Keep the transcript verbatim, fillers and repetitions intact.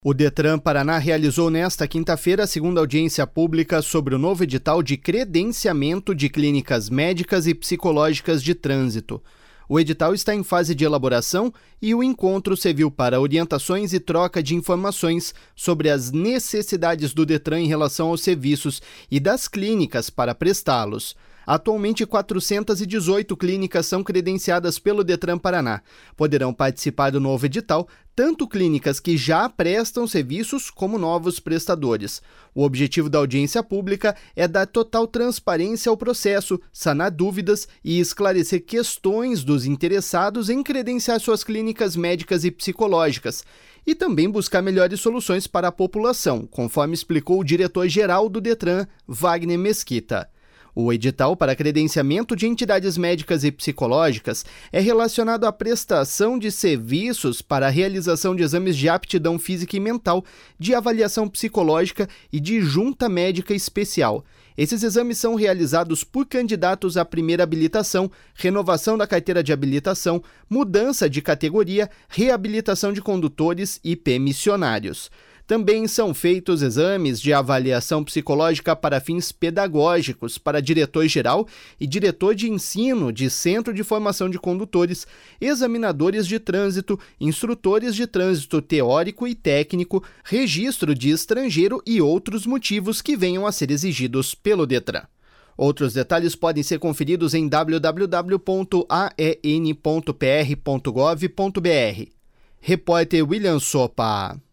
O Detran Paraná realizou nesta quinta-feira a segunda audiência pública sobre o novo edital de credenciamento de clínicas médicas e psicológicas de trânsito. O edital está em fase de elaboração e o encontro serviu para orientações e troca de informações sobre as necessidades do Detran em relação aos serviços e das clínicas para prestá-los. Atualmente, quatrocentas e dezoito clínicas são credenciadas pelo Detran Paraná. Poderão participar do novo edital tanto clínicas que já prestam serviços como novos prestadores. O objetivo da audiência pública é dar total transparência ao processo, sanar dúvidas e esclarecer questões dos interessados em credenciar suas clínicas médicas e psicológicas, e também buscar melhores soluções para a população, conforme explicou o diretor-geral do Detran, Wagner Mesquita. O edital para credenciamento de entidades médicas e psicológicas é relacionado à prestação de serviços para a realização de exames de aptidão física e mental, de avaliação psicológica e de junta médica especial. Esses exames são realizados por candidatos à primeira habilitação, renovação da carteira de habilitação, mudança de categoria, reabilitação de condutores e permissionários. Também são feitos exames de avaliação psicológica para fins pedagógicos para diretor-geral e diretor de ensino de Centro de Formação de Condutores, examinadores de trânsito, instrutores de trânsito teórico e técnico, registro de estrangeiro e outros motivos que venham a ser exigidos pelo Detran. Outros detalhes podem ser conferidos em w w w ponto a e n ponto p r ponto gov ponto b r. Repórter William Sopa.